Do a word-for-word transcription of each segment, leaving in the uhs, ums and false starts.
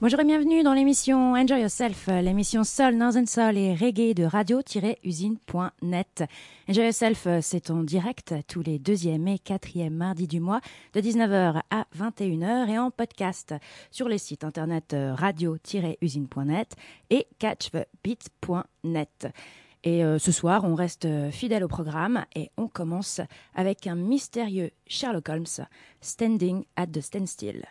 Bonjour et bienvenue dans l'émission Enjoy Yourself, l'émission Soul, Northern Soul et Reggae de radio-usine point net. Enjoy Yourself, c'est en direct tous les deuxième et quatrième mardis du mois de dix-neuf heures à vingt et une heures et en podcast sur les sites internet radio-usine point net et catch the beat point net. Et euh, ce soir, on reste fidèle au programme et on commence avec un mystérieux Sherlock Holmes, Standing at the Standstill.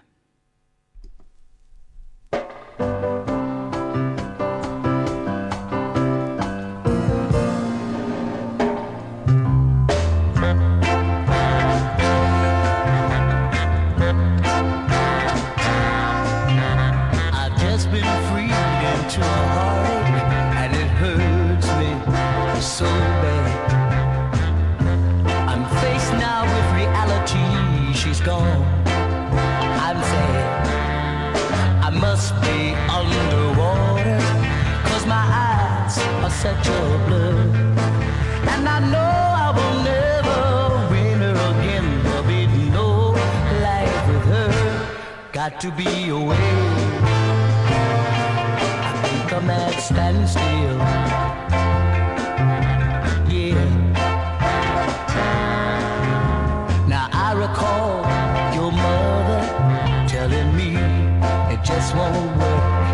So bad. I'm faced now with reality. She's gone. I'm sad. I must be underwater, 'cause my eyes are such a blur. And I know I will never win her again. There'll be no life with her. Got to be away. I think I'm at standstill. Now I recall your mother telling me it just won't work.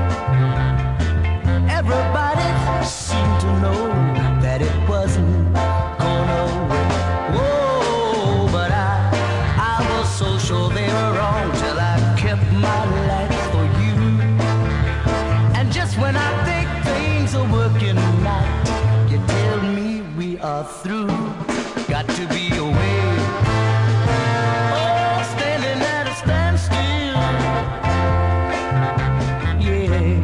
Everybody seemed to know that it wasn't gonna work. Whoa, but I, I was so sure they were wrong till I kept my life for you. And just when I think things are working out, you tell me we are through. Got to be away. Oh, standing at a standstill. Yeah.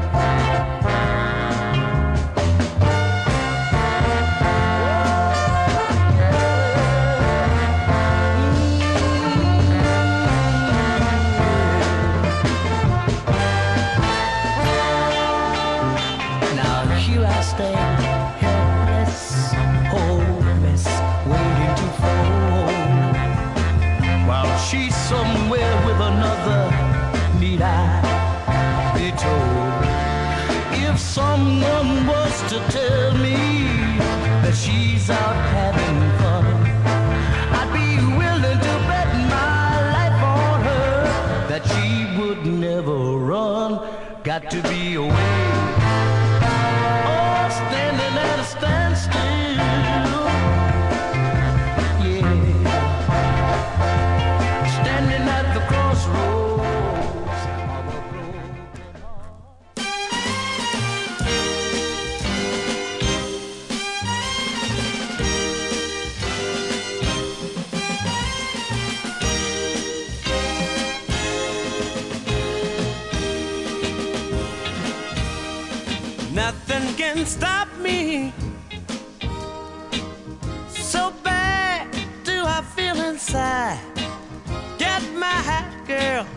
Now here I stand, helpless, hopeless, waiting to fall, while she's somewhere with another. Need I be told? If someone was to tell me that she's out having fun, I'd be willing to bet my life on her that she would never run. Got to be away. Oh, standing at a standstill. Standing at the crossroads of a broken heart. Nothing can stop me. So bad do I feel inside. Get my hat, girl.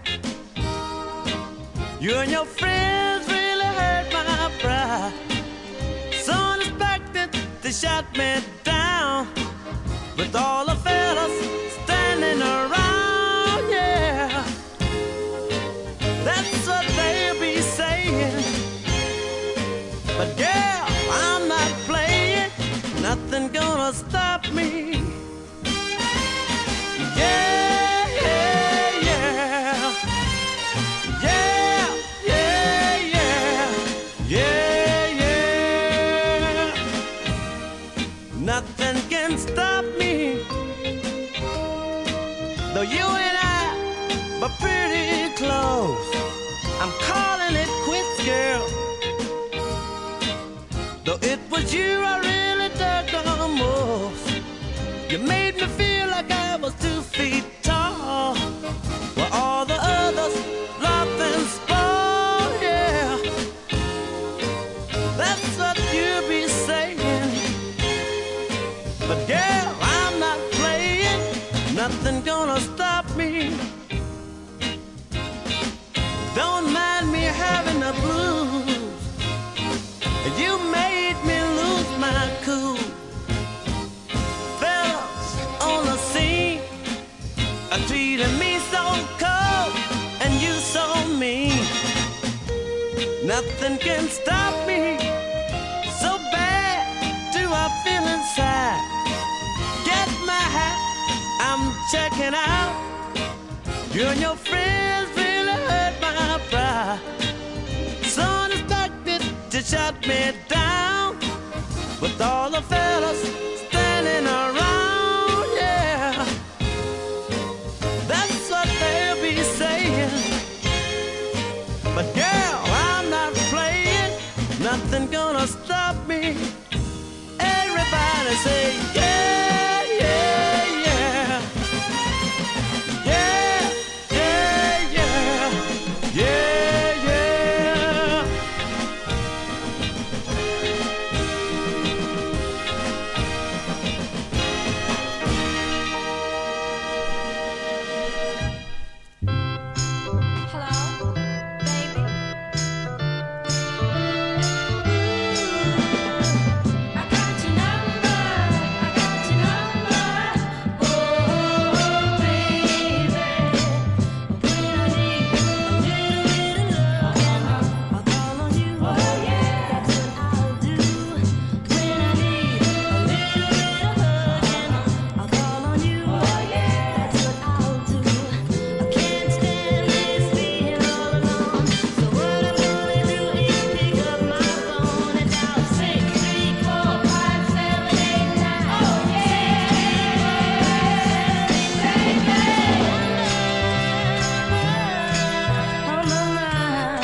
You and your friends really hurt my pride. So unexpected, they shot me down, with all the fellas standing around, yeah. That's what they'll be saying. But girl, I'm not playing. Nothing gonna stop me. Yeah. Nothing can stop me. Though you and I were pretty close, I'm calling it quits, girl. Though it was you I really dug on most. You made me feel like I was two feet tall, while all the others laughed and spoiled, yeah. That's what you be saying. But girl, I'm not playing. Nothing gonna stop me. Don't mind me having the blues. You made me lose my cool. Fellas on the scene are treating me so cold and you so mean. nothing can stop me. So bad do I feel inside. Get my hat, I'm checking out. You and your friends really hurt my pride. So unexpected to shut me down. With all the fellas standing around, yeah. That's what they'll be saying. But girl, I'm not playing. Nothing gonna stop me. Everybody say yeah, yeah, yeah. Yeah, yeah, yeah. Yeah, yeah. Hello, baby. I got your number. I got your number. Oh, baby. When I need a little bit of love, I'll call on you. Oh yeah, that's what I'll do. When I need a little bit of love, I'll call on you. Oh yeah, that's what I'll do. I can't stand this being all alone. So what I'm gonna do is pick up my phone and dial six three four five seven eight nine. Oh yeah, on my mind.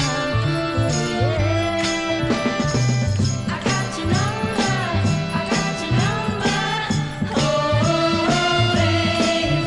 I got your number. I got your number. Oh, baby.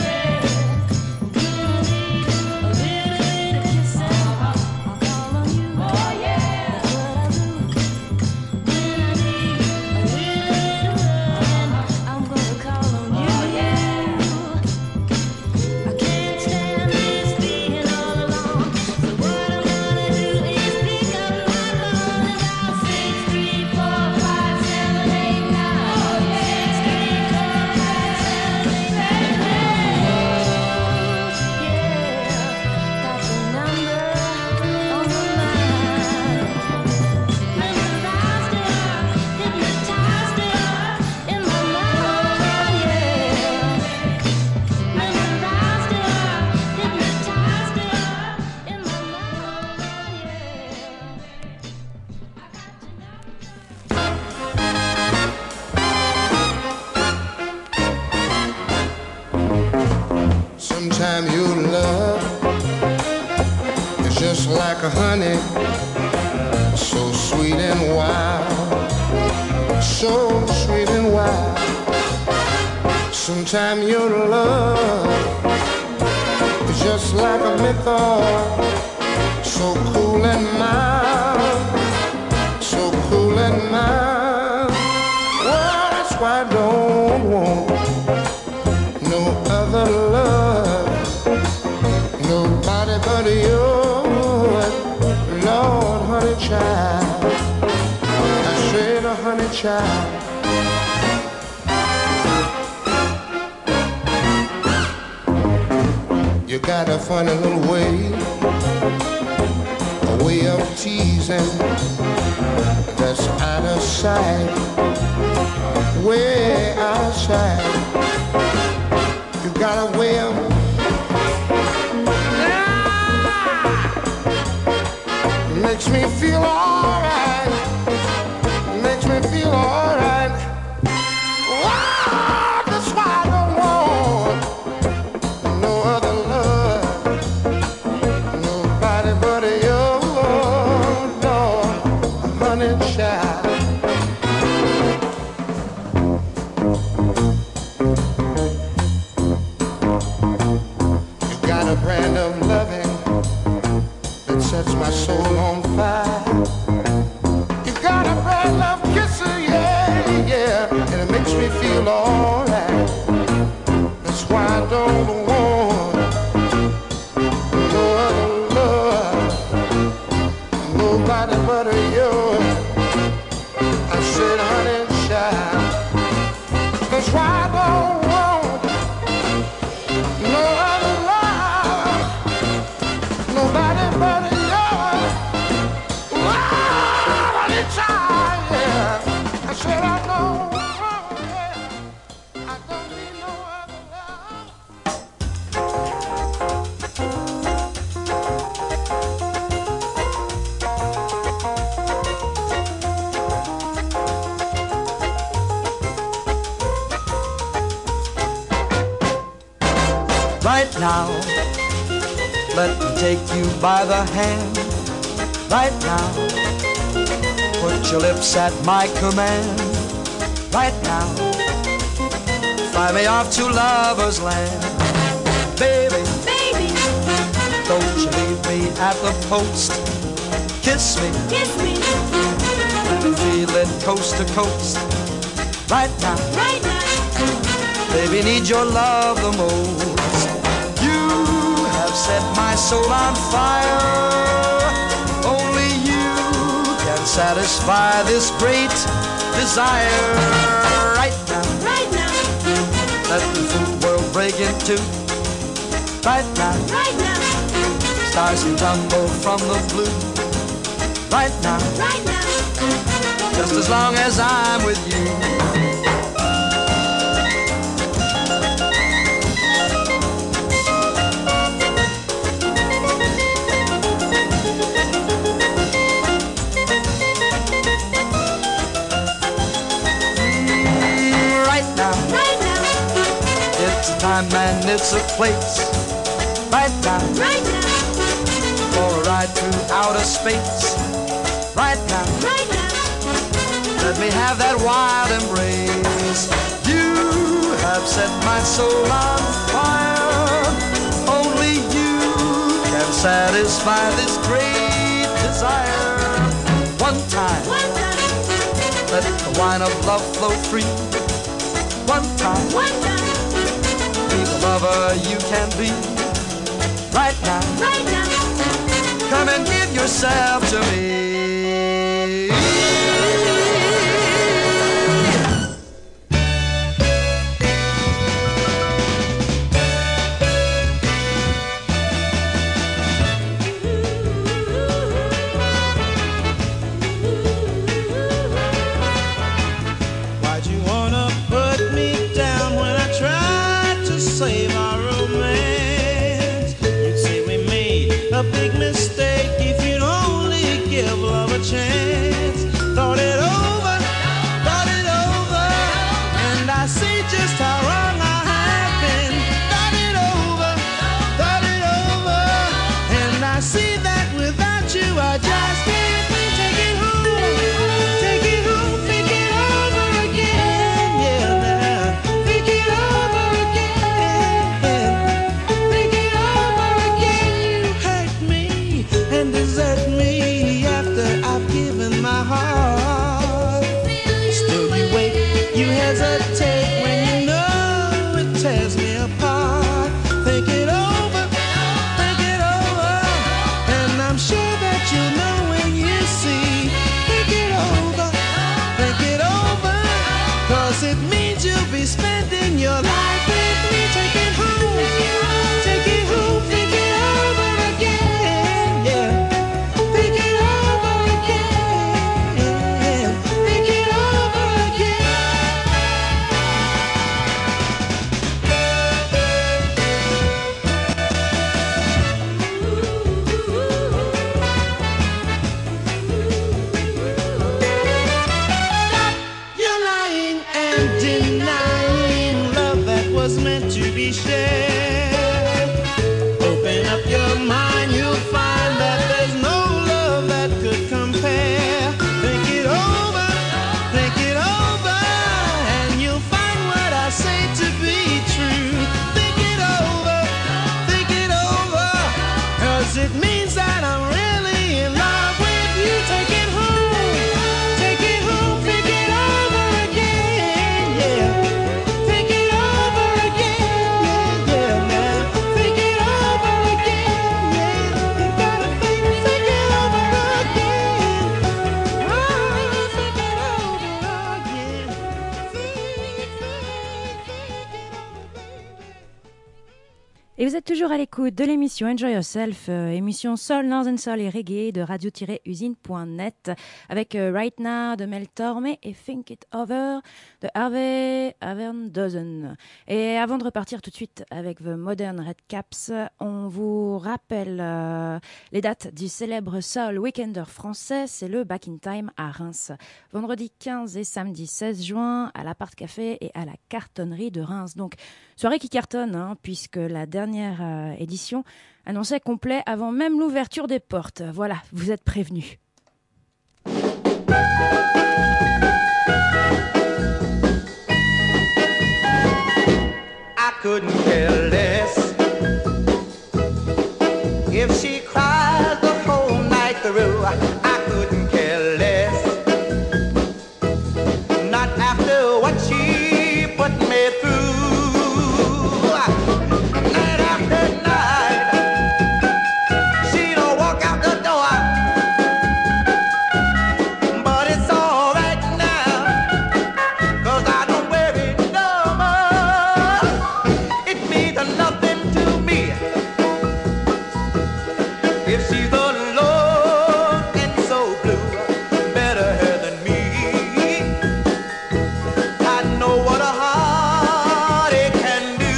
A little bit of kissing, I'll call on you. Oh yeah, that's what I'll do. When I need a little bit of loving, I'm gonna call on you. Oh yeah. I can't stand this being all alone. So what I'm gonna do is pick up my phone and dial six three four five seven eight nine. Oh yeah, six three four five seven eight nine. Yeah, got your number on my mind. Memorized it, hypnotized it in my mind. Yeah, memorized it, hypnotized it in my mind. Sometimes your love is just like a honey, so sweet and wild, so sweet and wild. Sometimes your love is just like a menthol, so cool and mild, so cool and mild. Well, that's why I don't want no other love, nobody but yours, Lord, honey child. I said, a honey child. You got a funny little way, a way of teasing that's out of sight, way outside. You got a way of makes me feel alright, makes me feel alright. Wow, that's why I don't want no other love, nobody but you, Lord, honey child. You got a brand of loving that sets my soul on fire. You got a brand of kissing, yeah, yeah, and it makes me feel alright. That's why I don't want no other love, nobody but you. I said, honey child, that's why I don't want no other love, nobody but you. Wow! Right now, let me take you by the hand. Right now, put your lips at my command. Right now, fly me off to lover's land. Baby, Baby, don't you leave me at the post. Kiss me, kiss me let me feel it coast to coast. Right now, right now. baby, need your love the most. You have set my soul on fire. Only you can satisfy this great desire. Right now, Right now, let the fool world break in two. Right now, right now, stars can tumble from the blue. Right now, right now. just as long as I'm with you. Mm, right now, Right now, it's a time and it's a place. Right now, right now, for a ride through outer space. Right now, right now. let me have that wild embrace. You have set my soul on fire. Only you can satisfy this great desire. One time, One time, let the wine of love flow free. One time, one time, be the lover you can be. Right now, right now. come and give yourself to me. Why'd you wanna put me down when I tried to save our romance? You'd say we made a big mistake if you'd only give love a chance. Thought it over, thought it over, and I see just how wrong I have been. Thought it over, thought it over, and I see that without you I just can't take it home, take it home, think it over again, yeah, now. Think it over again, think it over again. You hurt me and desert me after I've given my heart. Still you wait, you hesitate when you know it tears me apart. Think it over, think it over, and I'm sure that you'll know when you see. Think it over, think it over, 'cause it means you'll be spending your life with me. Take it home, take it home, think it over again, yeah. Think it over again, think it over again. You're lying and denying love that was meant to be shared. Open up your mind, you'll find that there's no love that could compare. Think it over, think it over, and you'll find what I say to be true. Think it over, think it over, 'cause it means that I'm really in love with you. Take it home, take it home, think it over again, yeah. Think it over again, yeah, yeah, man. Think it over again, yeah. You gotta think, think it over again. Oh, think it over again. Think, think, think it over, baby. Et vous êtes toujours toujours à l'écoute de l'émission Enjoy Yourself, euh, émission Soul, Northern Soul et Reggae de radio-usine point net avec euh, Right Now de Mel Torme et Think It Over de Harvey Avendozen. Et avant de repartir tout de suite avec The Modern Redcaps, on vous rappelle euh, les dates du célèbre Soul Weekender français, c'est le Back in Time à Reims. Vendredi quinze et samedi seize juin à l'Appart Café et à la Cartonnerie de Reims. Donc, soirée qui cartonne, hein, puisque la dernière euh, édition annonçait complet avant même l'ouverture des portes. Voilà, vous êtes prévenus. I couldn't care less if she cries the whole night through. I couldn't care less, not after what she put me through. Night after night, she don't walk out the door, but it's all right now, 'cause I don't wear it no more. It means nothing to me if she's alone and so blue, better her than me. I know what a heartache can do.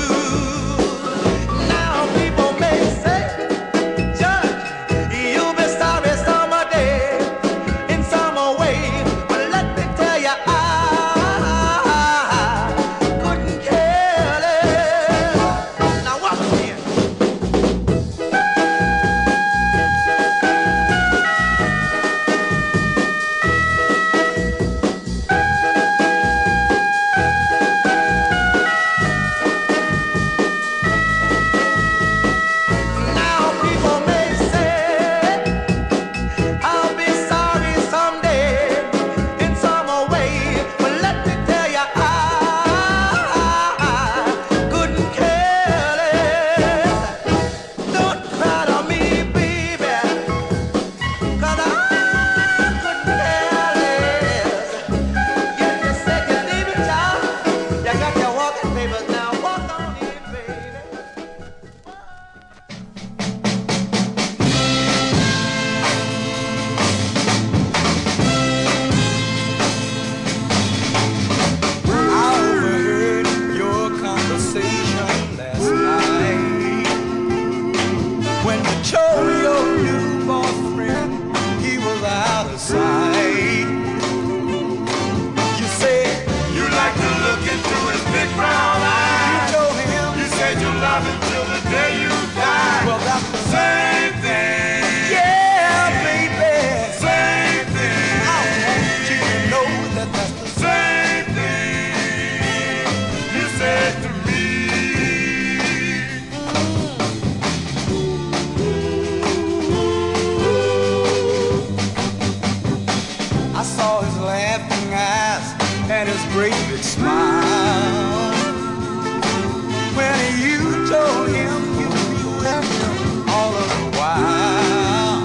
Now people may say, Judge, you'll be sorry someday in some way, but let me tell you, I couldn't care less. Now watch me. Now people may say I'll be sorry someday in some way, but let me tell you, I couldn't care less. Don't cry to me, baby, 'cause I couldn't care less. Yeah, you said you leave it, child. You got your walking papers now. Walk on in, baby. I overheard your conversation last night when you told your new boyfriend he was out of sight. You said you like to look into his big brown eyes. You told him you said you love him till the day you die. Well, that's the same thing. Yeah, baby. Same thing. I want you to know that that's the same thing you said to me. I saw his laughing eyes and his great big smile when you told him you knew him all of the while.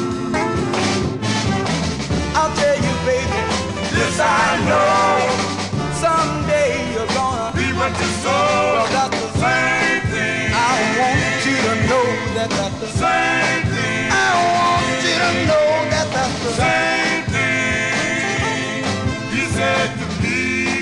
I'll tell you, baby, this I know, someday you're gonna be what you sow. Well, that's the same thing. I want you to know that that's the same thing. I want you to know that that's the same thing you said to me.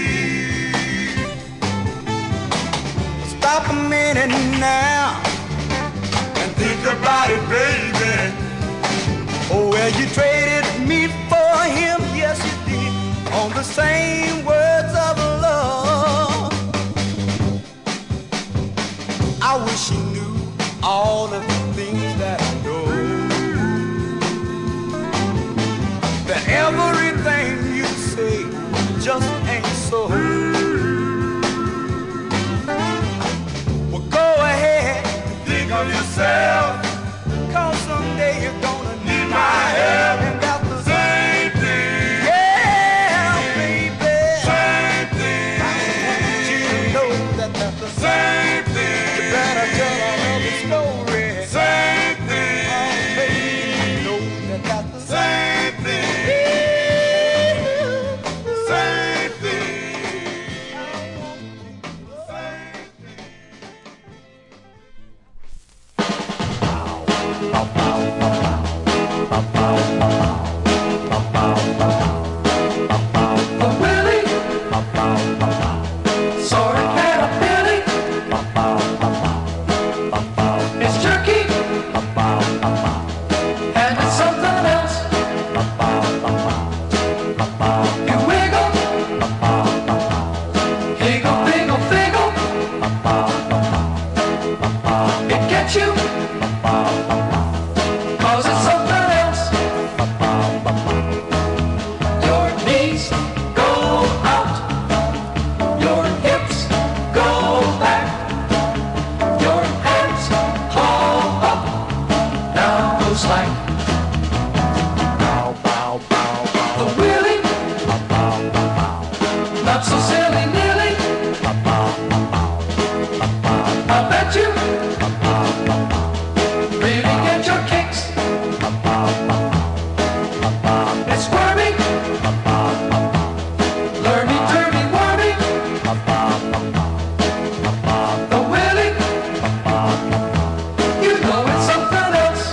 Stop a minute now and think about it, baby. Oh, well, you traded me for him, yes you did, on the same words of love. I wish you knew all of the things that I know, that everything you say just ain't so. Well, go ahead, think of yourself, 'cause someday you're gonna need my help. And that's the same thing. Yeah, baby. Same thing. I want you to know that that's the same thing. You better tell another story. Cause it's something else. Your knees go out, your hips go back, your hands haul up, now go slack. Bow, bow, bow, bow. The wheelie, not so silly nearly. I bet you really get your kicks. It's squirmy, lurmy, turny, wormy. The willy, you know it's something else.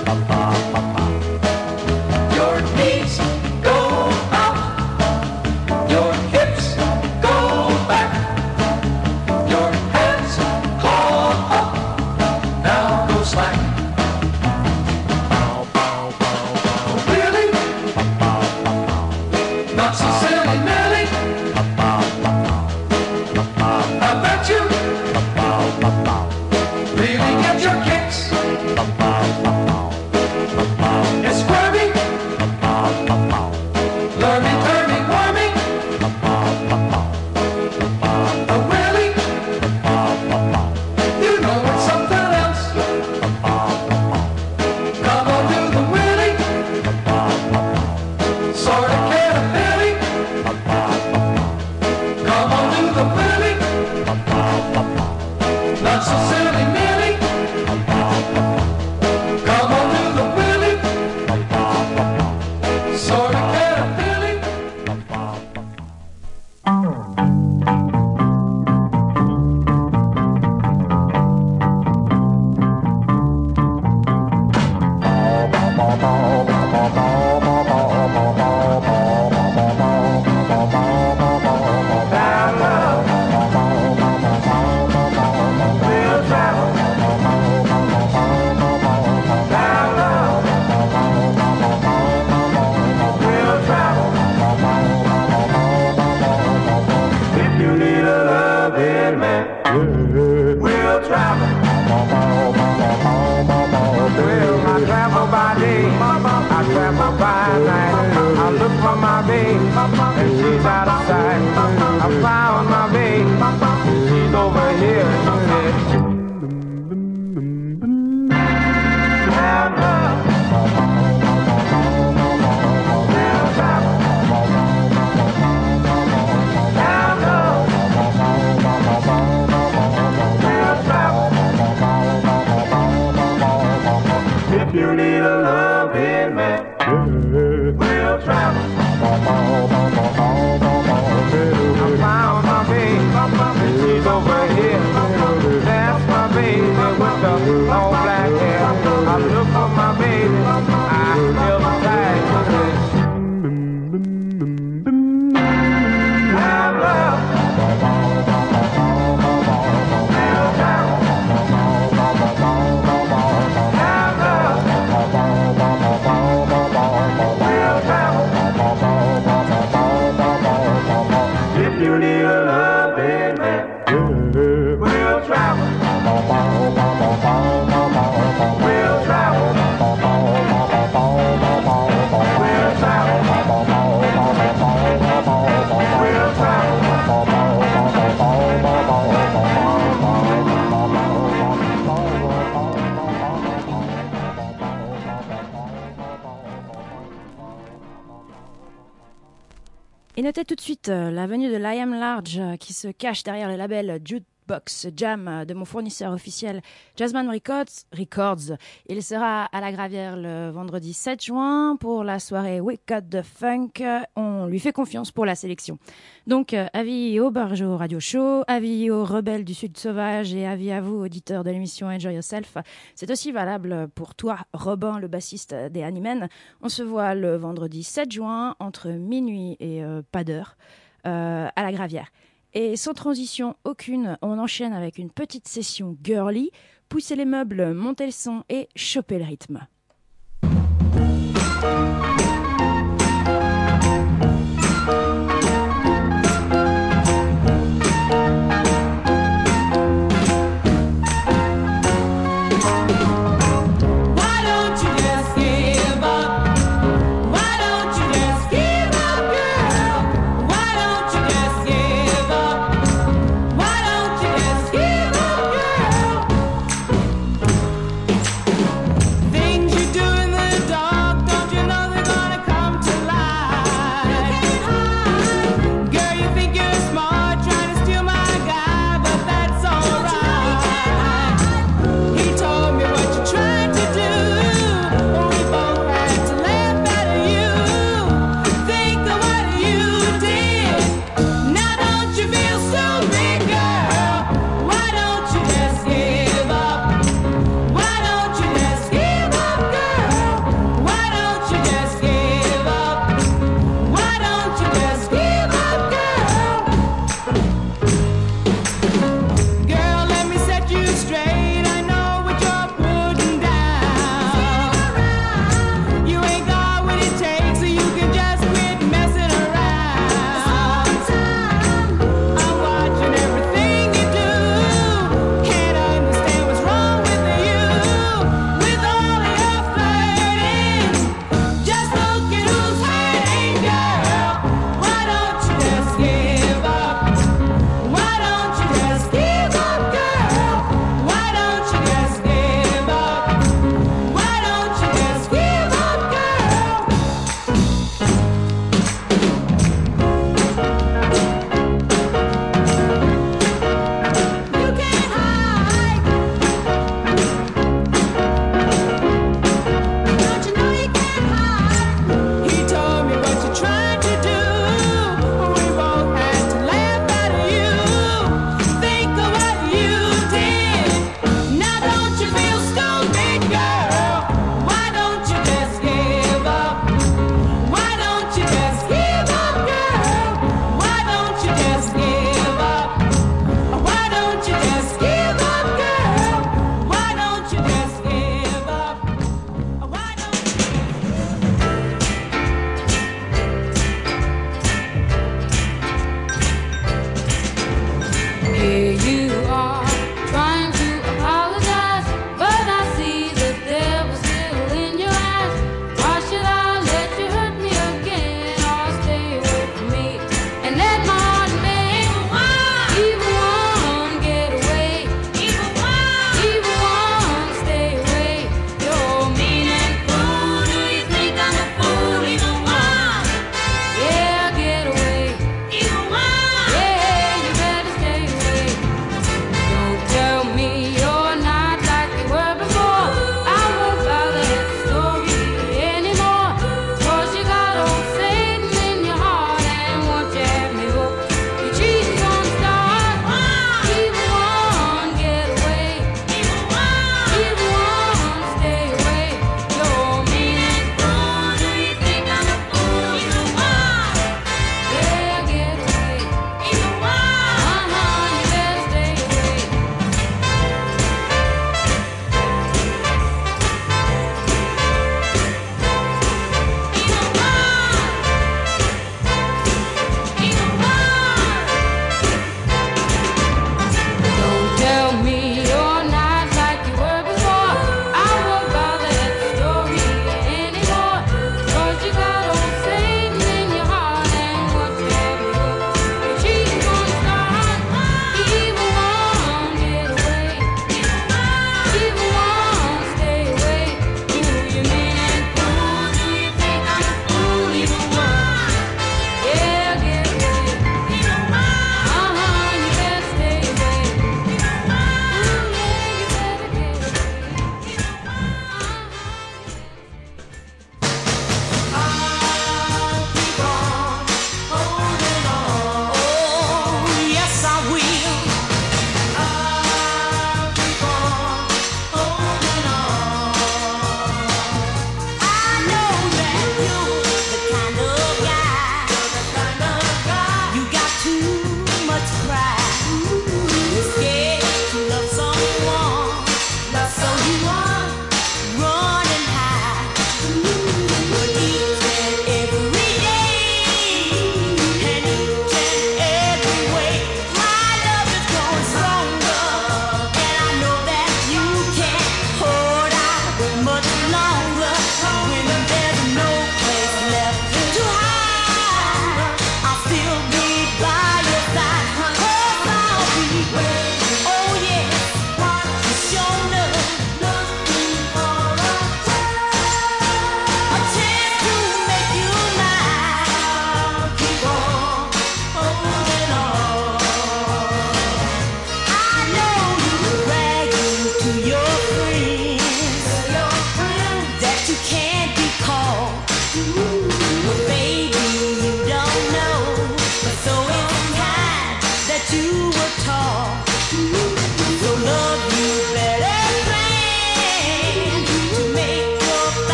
Your knees go out, your hips go back, your hands claw up, now go slack. Bow, bow, bow, bow. Really? Not so silly, Millie. I bet you really get your kicks. It's squirmy, lurmy, turny, wormy. A willy, you know it's something else. Come on, do the willy, sort of caterpillar. Come on, do the willy, not so silly, Millie. Come on, do the willy, sort of caterpillar. If you need a loving man, we'll travel. Well, I travel by day, I travel by night. I look for my babe, and she's out of sight. I found my babe, she's over here. She said, have love. We'll travel. Have love. We'll travel. If you need a loving man, we'll travel. I found my babe, and she's over here. That's my baby with the long black hair. I look for my baby, I feel the tide with it. Have love. We'll travel. Have love. We'll travel. If you need a loving man, we'll travel. We'll travel. We'll travel. We'll Et notez tout de suite euh, la venue de Liam Large euh, qui se cache derrière le label Jukebox Jam euh, de mon fournisseur officiel Jazzman Records. Records. Il sera à la Gravière le vendredi sept juin pour la soirée We Got the Funk. On lui fait confiance pour la sélection. Donc, euh, avis aux Barjo Radio Show, avis aux rebelles du Sud Sauvage et avis à vous, auditeurs de l'émission Enjoy Yourself. C'est aussi valable pour toi, Robin, le bassiste des Animen. On se voit le vendredi sept juin entre minuit et euh, pas d'heure euh, à la Gravière. Et sans transition aucune, on enchaîne avec une petite session girly, pousser les meubles, monter le son et choper le rythme.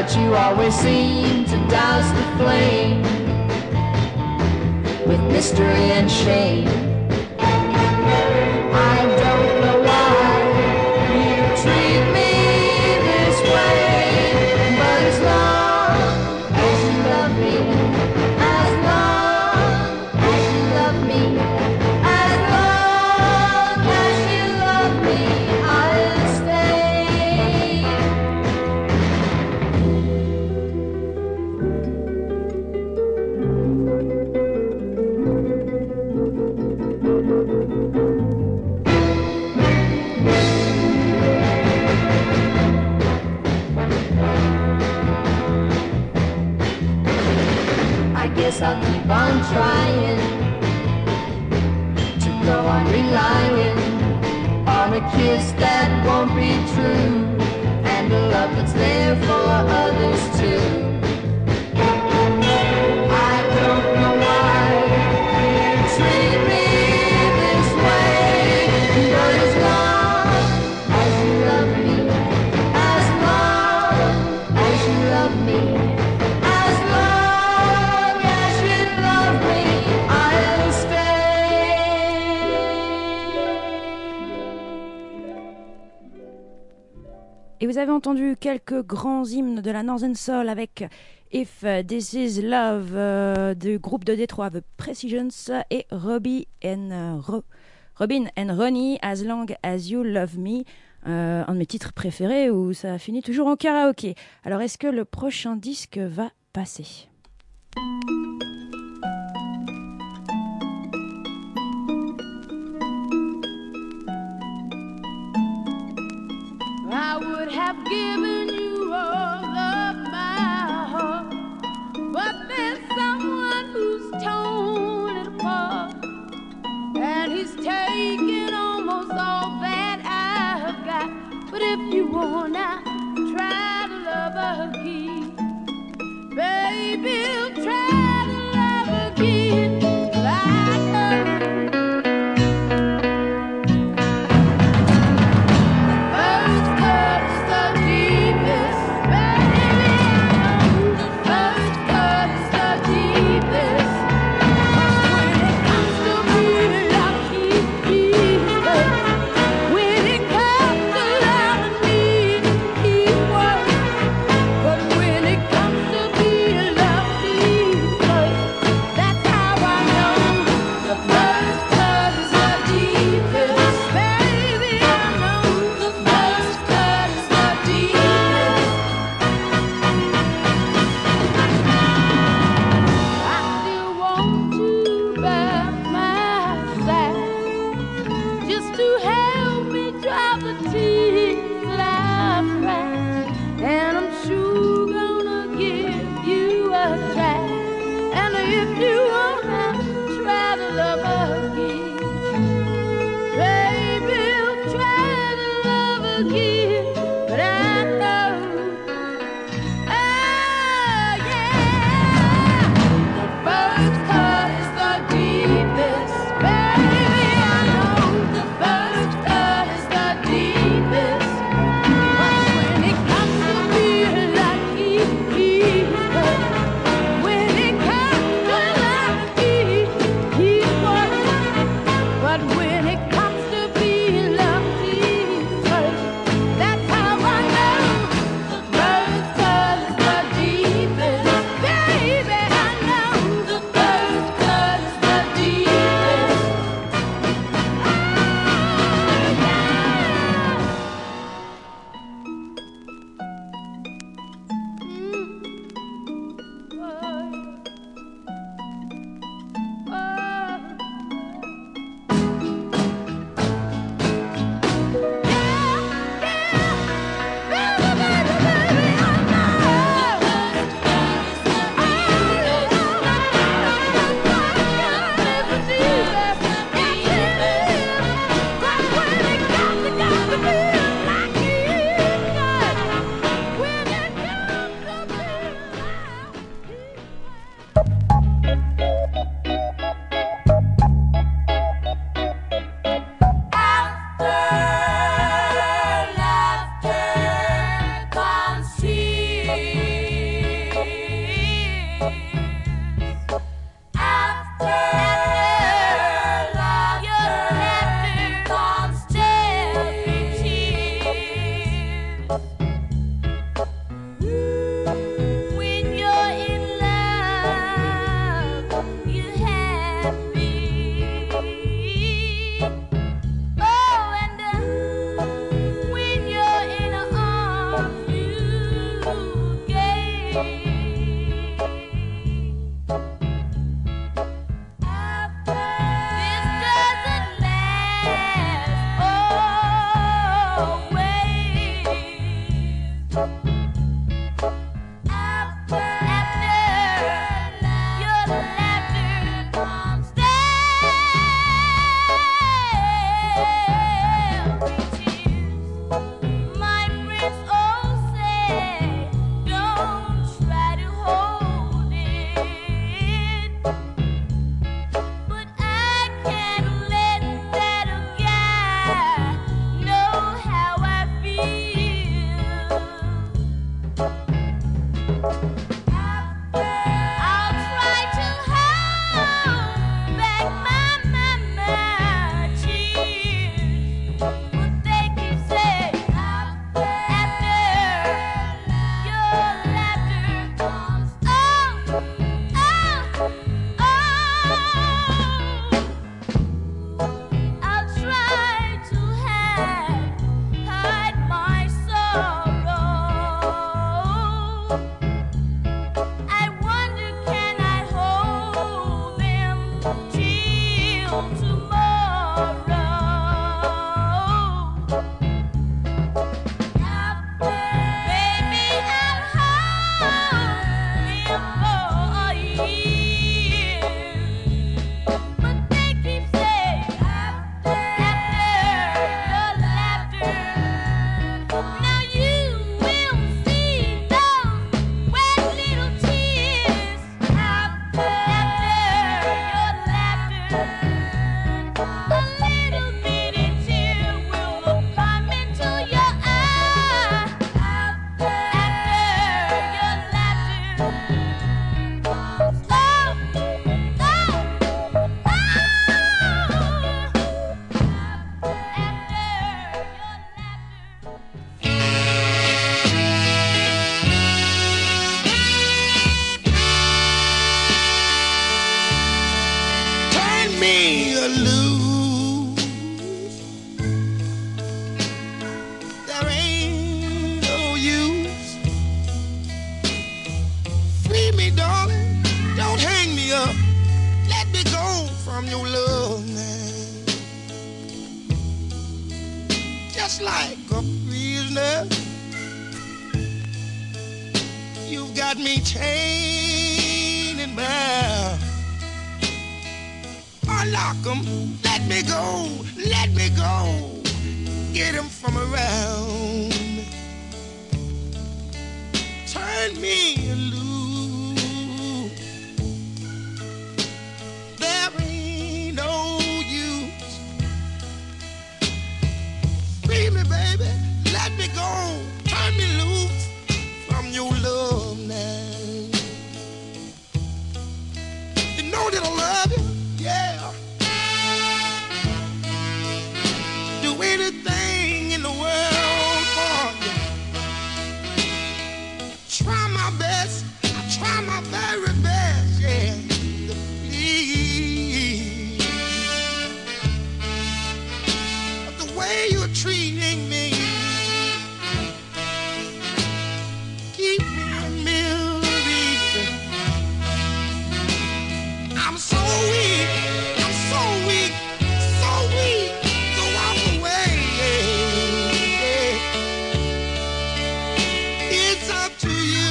but you always seem to douse the flame with mystery and shame. I don't know why you treat me this way, but as long as you love me, as long as you love me, as long as you love me, I'll stay. I guess I'll keep on trying to go on relying on a kiss that won't be true and a love that's there for others too. I don't know why you treat me this way, but as long as you love me, as long as you love me, as long as you love me, I'll stay. Et vous avez entendu quelques grands hymnes de la Northern Soul avec If This Is Love euh, du groupe de Détroit The Precisions et Robbie and, euh, Ro- Robin and Ronnie As Long As You Love Me, euh, un de mes titres préférés où ça finit toujours en karaoké. Alors est-ce que le prochain disque va passer ? I would have given you all of my heart, but there's someone who's torn it apart, and he's taken almost all that I've got. But if you wanna try to love again, baby, try to love again like her. First cut is the deepest, baby, I know. The first cut is the deepest, but when it comes to me, I keep deeper. When it comes to loving me, keep working. But when it comes to being loved, keep first. That's how I know. The first cut is the deepest, baby, I know. The first cut is the deepest. I still want you by my side, just to help me dry the tears that I've cried. And I'm sure gonna give you a try. And if you wanna try to love again, baby, try to love again. But I know, oh yeah, the first cut is the deepest, baby, I know. The first cut is the deepest, but when it comes to being like he, he, when it comes to love, he, he works. But when it comes to being loved, he first. That's how I know. The first cut is the deepest, baby, I know. The first cut is the deepest. Oh, oh, oh. just like a prisoner. You've got me chained and bound. Unlock 'em, let me go, let me go. Get 'em from around. Turn me loose. There ain't no use. Free me, baby, let me go. Turn me loose from your love now. You know that I love you, yeah. Do anything in the world for you. Try my best, I try my very best, yeah, to please. But the way you're treating me, keep me in misery. I'm so weak, I'm so weak, so weak to walk away. It's up to you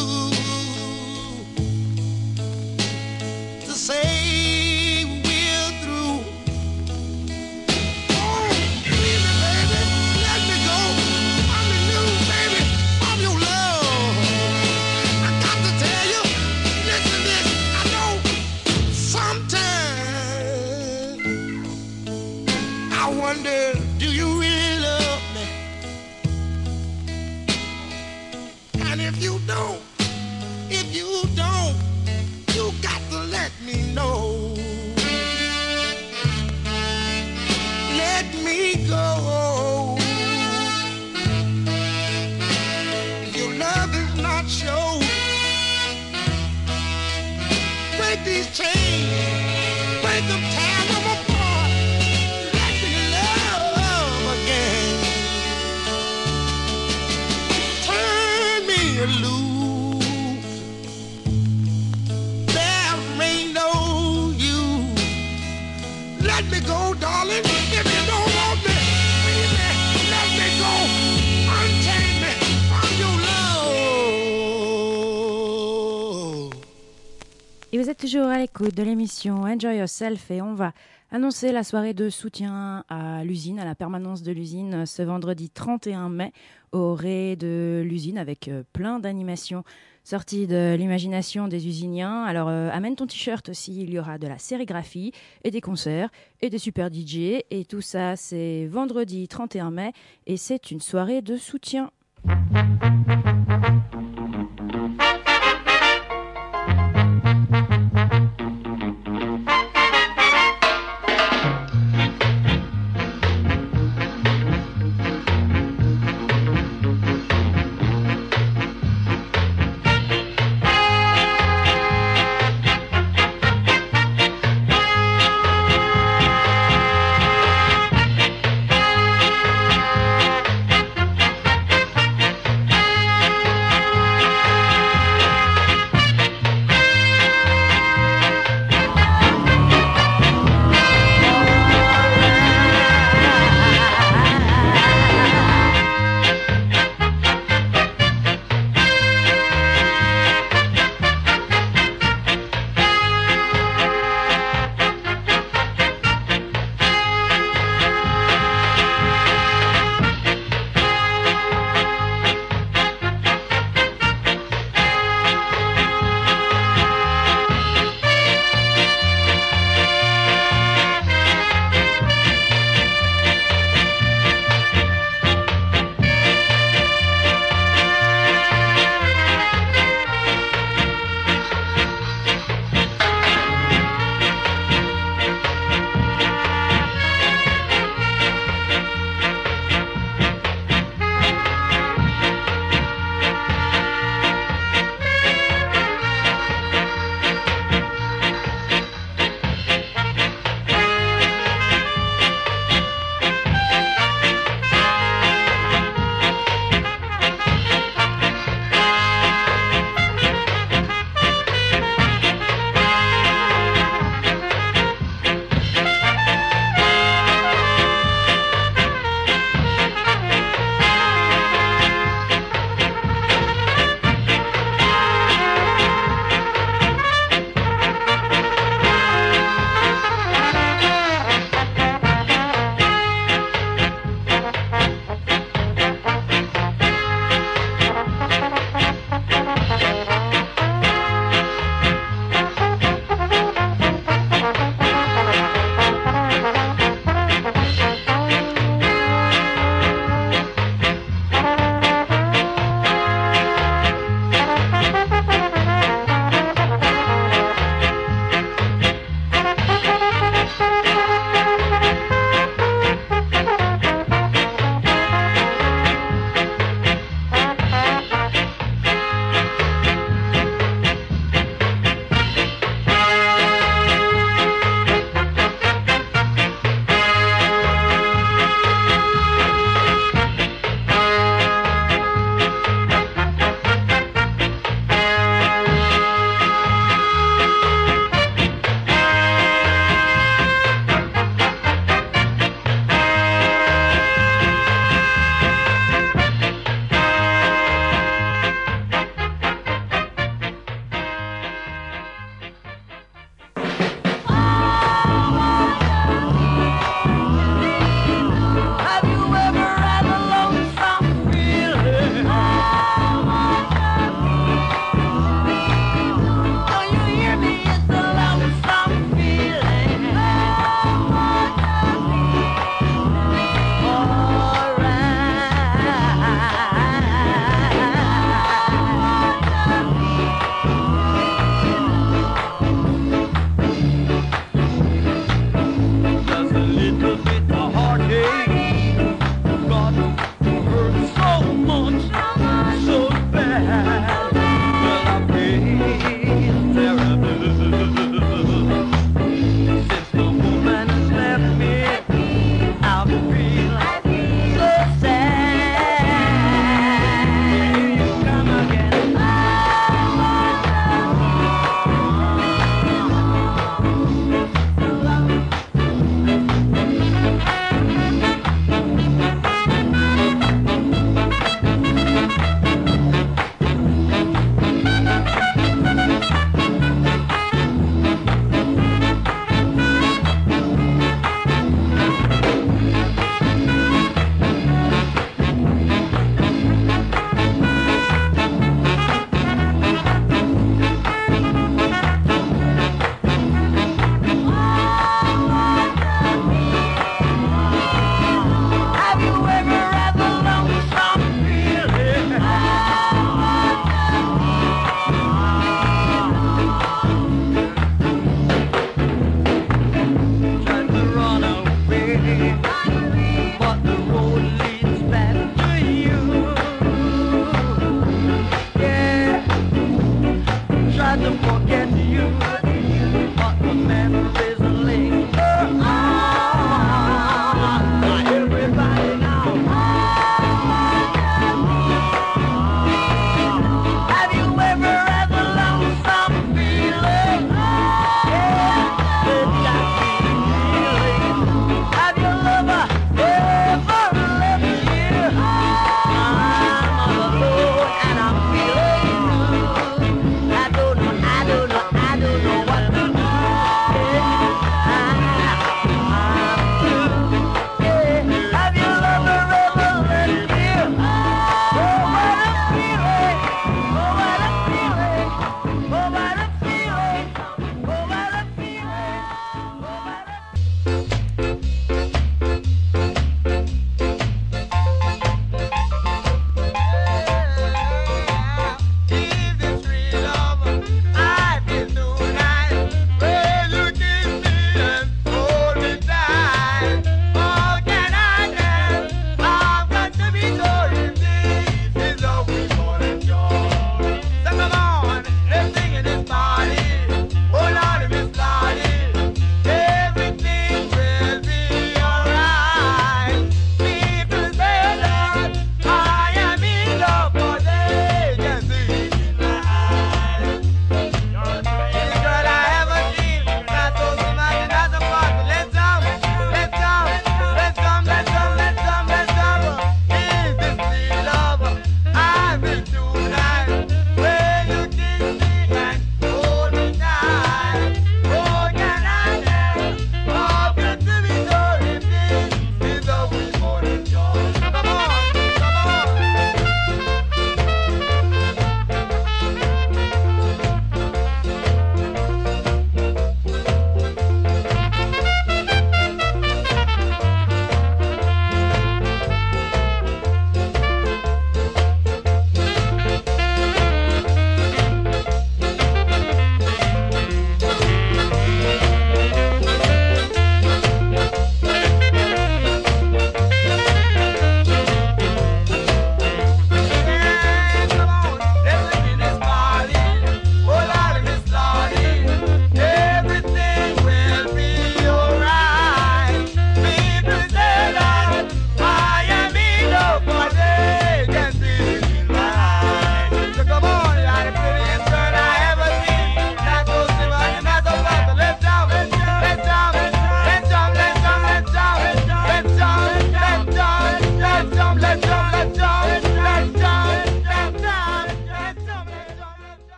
to say we're through. Oh, please, baby, let me go. I'm in you, baby, I'm your love. I got to tell you, listen this, I know sometimes I wonder, do you really love me? And if you don't, if you don't, you got to let me know. Let me go. Your love is not show. Break these chains, break them, tear them apart. Let me love again. Turn me loose. There ain't no use. Let me go, darling. If you don't want me, baby, let me go. Unchain me from your love. Et vous êtes toujours à l'écoute de l'émission Enjoy Yourself et on va annoncer la soirée de soutien à l'usine, à la permanence de l'usine, ce vendredi trente et un mai au ré de l'usine avec euh, plein d'animations sorties de l'imagination des usiniens. Alors euh, amène ton t-shirt aussi, il y aura de la sérigraphie et des concerts et des super D J et tout ça c'est vendredi trente et un mai et c'est une soirée de soutien. Thank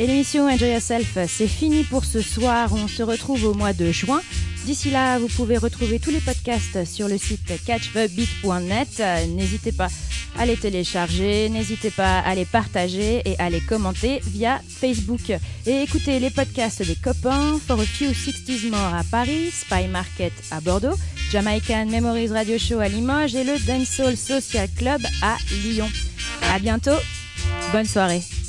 Et l'émission Enjoy Yourself, c'est fini pour ce soir. On se retrouve au mois de juin. D'ici là, vous pouvez retrouver tous les podcasts sur le site catch the beat point net. N'hésitez pas à les télécharger, n'hésitez pas à les partager et à les commenter via Facebook. Et écoutez les podcasts des copains, For a Few sixties More à Paris, Spy Market à Bordeaux, Jamaican Memories Radio Show à Limoges et le Dancehall Social Club à Lyon. À bientôt, bonne soirée.